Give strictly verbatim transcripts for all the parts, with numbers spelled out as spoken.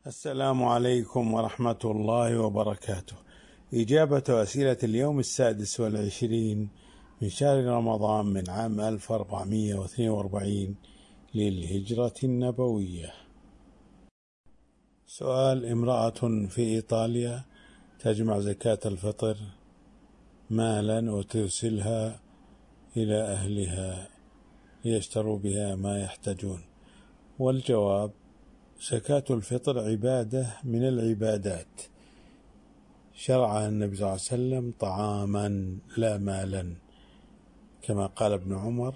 السلام عليكم ورحمة الله وبركاته. إجابة أسئلة اليوم السادس والعشرين من شهر رمضان من عام ألف وأربعمائة واثنين وأربعين للهجرة النبوية. سؤال: امرأة في إيطاليا تجمع زكاة الفطر مالا وترسلها إلى أهلها ليشتروا بها ما يحتاجون. والجواب: زكاة الفطر عبادة من العبادات، شرعها النبي صلى الله عليه وسلم طعاما لا مالا، كما قال ابن عمر: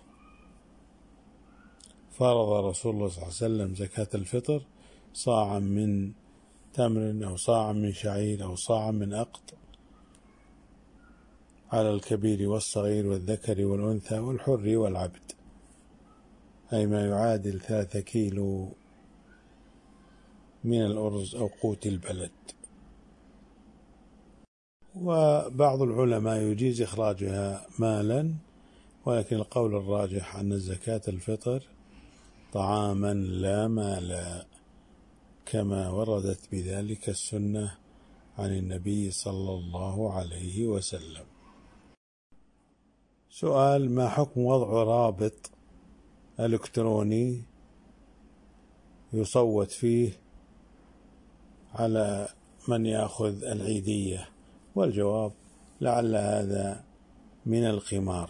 فرض رسول الله صلى الله عليه وسلم زكاة الفطر صاعا من تمر أو صاعا من شعير أو صاعا من أقط على الكبير والصغير والذكر والأنثى والحر والعبد، أي ما يعادل ثلاثة كيلو من الأرز أو قوت البلد. وبعض العلماء يجيز إخراجها مالا، ولكن القول الراجح أن زكاة الفطر طعاما لا مالا، كما وردت بذلك السنة عن النبي صلى الله عليه وسلم. سؤال: ما حكم وضع رابط إلكتروني يصوت فيه على من يأخذ العيدية؟ والجواب: لعل هذا من القمار،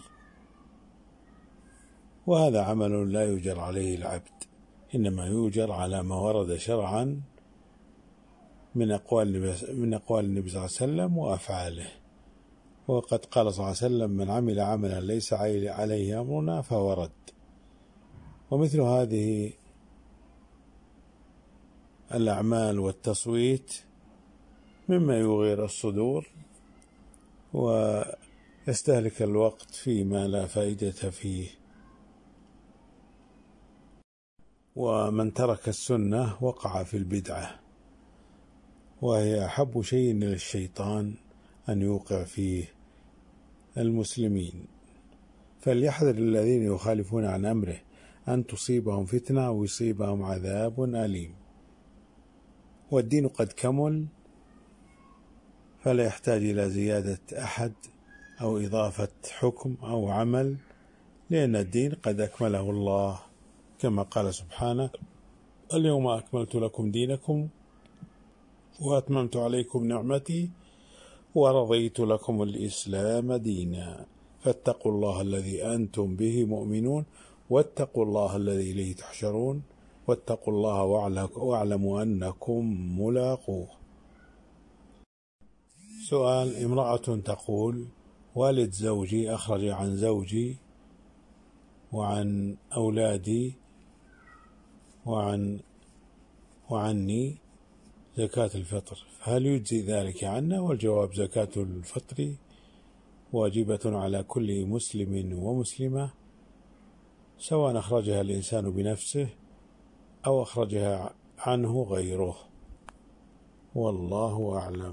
وهذا عمل لا يجر عليه العبد، إنما يجر على ما ورد شرعا من أقوال من أقوال النبي صلى الله عليه وسلم وأفعاله. وقد قال صلى الله عليه وسلم: من عمل عملا ليس عليه أمرنا فهو رد. ومثل هذه الأعمال والتصويت مما يغير الصدور ويستهلك الوقت فيما لا فائدة فيه. ومن ترك السنة وقع في البدعة، وهي أحب شيء للشيطان أن يوقع فيه المسلمين. فليحذر الذين يخالفون عن أمره أن تصيبهم فتنة أو يصيبهم عذاب أليم. والدين قد كمل، فلا يحتاج إلى زيادة أحد أو إضافة حكم أو عمل، لأن الدين قد أكمله الله، كما قال سبحانه: اليوم أكملت لكم دينكم وأتممت عليكم نعمتي ورضيت لكم الإسلام دينا، فاتقوا الله الذي أنتم به مؤمنون واتقوا الله الذي إليه تحشرون واتقوا الله واعلموا أنكم ملاقوه. سؤال: امرأة تقول: والد زوجي أخرج عن زوجي وعن أولادي وعن وعني زكاة الفطر، فهل يجزي ذلك عنا؟ والجواب: زكاة الفطر واجبة على كل مسلم ومسلمة، سواء أخرجها الإنسان بنفسه أو أخرجها عنه غيره، والله أعلم.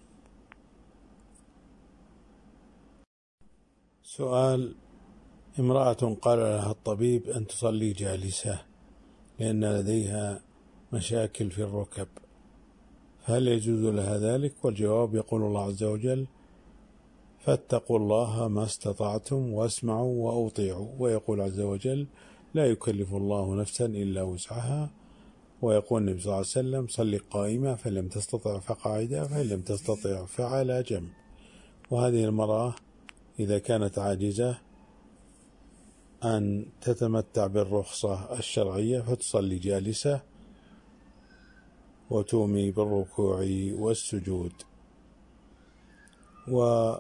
سؤال: امرأة قال لها الطبيب أن تصلي جالسة لأن لديها مشاكل في الركب، فهل يجوز لها ذلك؟ والجواب: يقول الله عز وجل: فاتقوا الله ما استطعتم واسمعوا وأطيعوا. ويقول عز وجل: لا يكلف الله نفسا إلا وسعها. ويقول النبي صلى الله عليه وسلم: صل قائمة، فإن لم تستطع فقاعدة، فإن لم تستطع فعلى جنب. وهذه المرأة إذا كانت عاجزة أن تتمتع بالرخصة الشرعية فتصلي جالسة وتومي بالركوع والسجود، ولها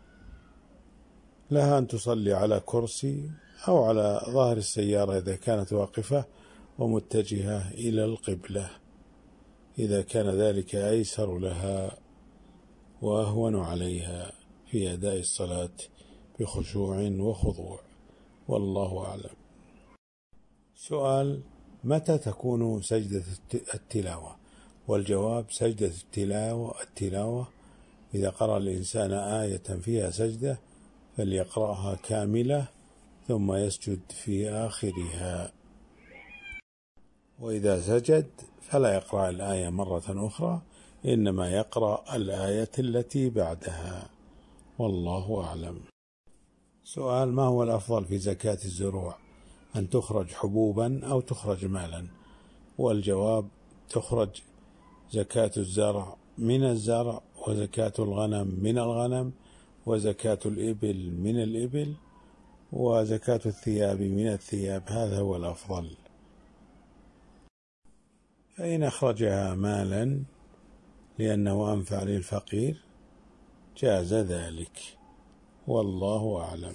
أن تصلي على كرسي أو على ظهر السيارة إذا كانت واقفة ومتجهة إلى القبلة، إذا كان ذلك أيسر لها وأهون عليها في أداء الصلاة بخشوع وخضوع، والله أعلم. سؤال: متى تكون سجدة التلاوة؟ والجواب: سجدة التلاوة التلاوة إذا قرأ الإنسان آية فيها سجدة فليقرأها كاملة ثم يسجد في آخرها. وإذا سجد فلا يقرأ الآية مرة أخرى، إنما يقرأ الآية التي بعدها، والله أعلم. سؤال: ما هو الأفضل في زكاة الزروع، أن تخرج حبوبا أو تخرج مالا؟ والجواب: تخرج زكاة الزرع من الزرع، وزكاة الغنم من الغنم، وزكاة الإبل من الإبل، وزكاة الثياب من الثياب، هذا هو الأفضل. فإن أخرجها مالا لأنه أنفع للفقير جاز ذلك، والله أعلم.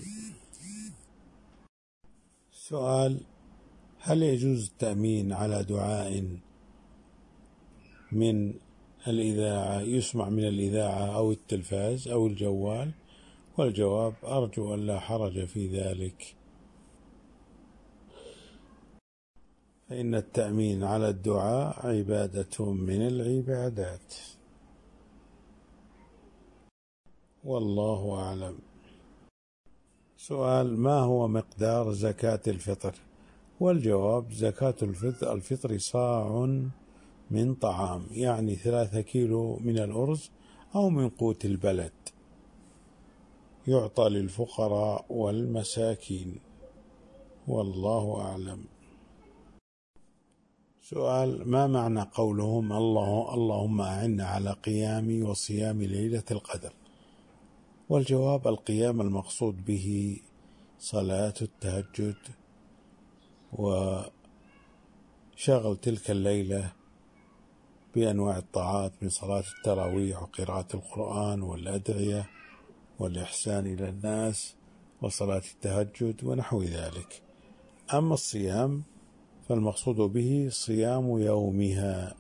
سؤال: هل يجوز التأمين على دعاء من الإذاعة يسمع من الإذاعة أو التلفاز أو الجوال؟ والجواب: أرجو أن لا حرج في ذلك، فإن التأمين على الدعاء عبادة من العبادات، والله أعلم. سؤال: ما هو مقدار زكاة الفطر؟ والجواب: زكاة الفطر صاع من طعام، يعني ثلاثة كيلو من الأرز أو من قوت البلد، يعطى للفقراء والمساكين، والله أعلم. سؤال: ما معنى قولهم الله اللهم أعنا على قيام وصيام ليلة القدر؟ والجواب: القيام المقصود به صلاة التهجد وشغل تلك الليلة بأنواع الطاعات من صلاة التراويح وقراءة القرآن والأدعية والإحسان إلى الناس وصلاة التهجد ونحو ذلك. أما الصيام فالمقصود به صيام يومها،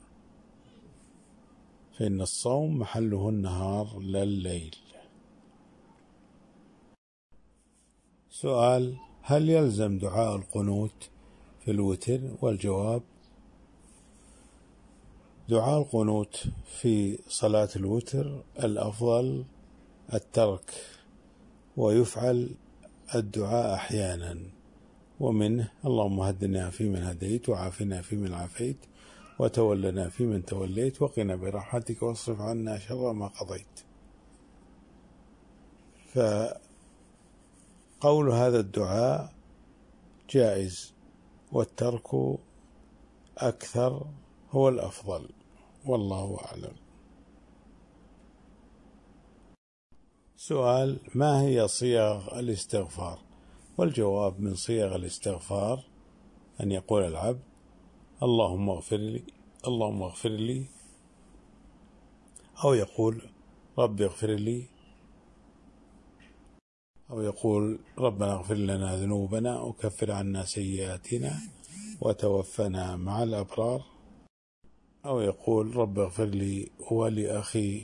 فإن الصوم محله النهار لا الليل. سؤال: هل يلزم دعاء القنوت في الوتر؟ والجواب: دعاء القنوت في صلاة الوتر الأفضل الترك، ويفعل الدعاء أحيانا، ومنه: اللهم هدنا فيمن هديت، وعافنا فيمن عافيت، وتولنا فيمن توليت، وقنا برحمتك واصرف عنا شر ما قضيت. فقول هذا الدعاء جائز، والترك أكثر هو الأفضل، والله أعلم. سؤال: ما هي صيغ الاستغفار؟ والجواب: من صيغ الاستغفار أن يقول العبد اللهم اغفر لي اللهم اغفر لي، أو يقول رب اغفر لي، أو يقول ربنا اغفر لنا ذنوبنا وكفر عنا سيئاتنا وتوفنا مع الأبرار، أو يقول رب اغفر لي ولأخي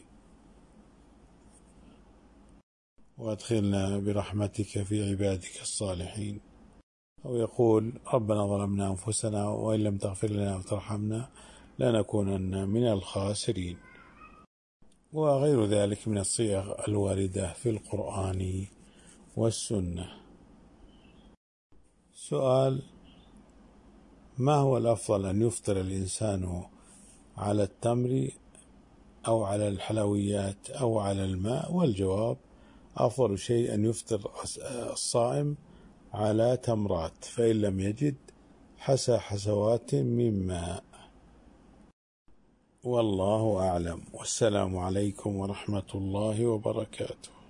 وادخلنا برحمتك في عبادك الصالحين، أو يقول ربنا ظلمنا أنفسنا وإن لم تغفر لنا وترحمنا لنكونن من الخاسرين، وغير ذلك من الصيغ الواردة في القرآن والسنة. سؤال: ما هو الأفضل، أن يفطر الإنسان على التمر أو على الحلويات أو على الماء؟ والجواب: أفضل شيء أن يفطر الصائم على تمرات، فإن لم يجد حسى حسوات من ماء، والله أعلم. والسلام عليكم ورحمة الله وبركاته.